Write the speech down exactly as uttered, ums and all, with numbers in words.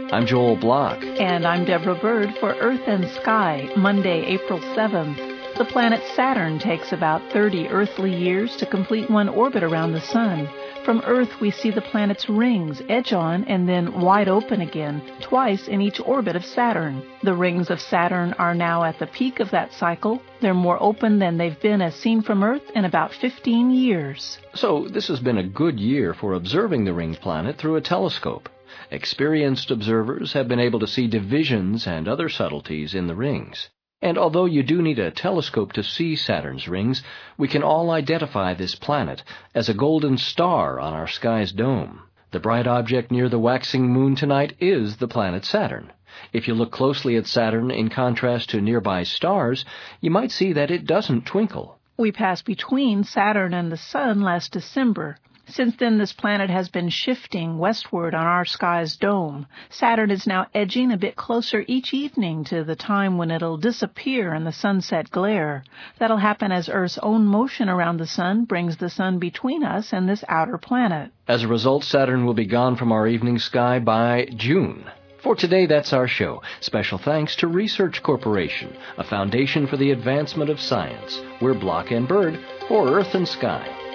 I'm Joel Block. And I'm Deborah Bird for Earth and Sky, Monday, April seventh. The planet Saturn takes about thirty earthly years to complete one orbit around the Sun. From Earth, we see the planet's rings edge on and then wide open again, twice in each orbit of Saturn. The rings of Saturn are now at the peak of that cycle. They're more open than they've been as seen from Earth in about fifteen years. So this has been a good year for observing the ringed planet through a telescope. Experienced observers have been able to see divisions and other subtleties in the rings. And although you do need a telescope to see Saturn's rings, we can all identify this planet as a golden star on our sky's dome. The bright object near the waxing moon tonight is the planet Saturn. If you look closely at Saturn in contrast to nearby stars, you might see that it doesn't twinkle. We passed between Saturn and the Sun last December. Since then, this planet has been shifting westward on our sky's dome. Saturn is now edging a bit closer each evening to the time when it'll disappear in the sunset glare. That'll happen as Earth's own motion around the Sun brings the Sun between us and this outer planet. As a result, Saturn will be gone from our evening sky by June. For today, that's our show. Special thanks to Research Corporation, a foundation for the advancement of science. We're Block and Bird for Earth and Sky.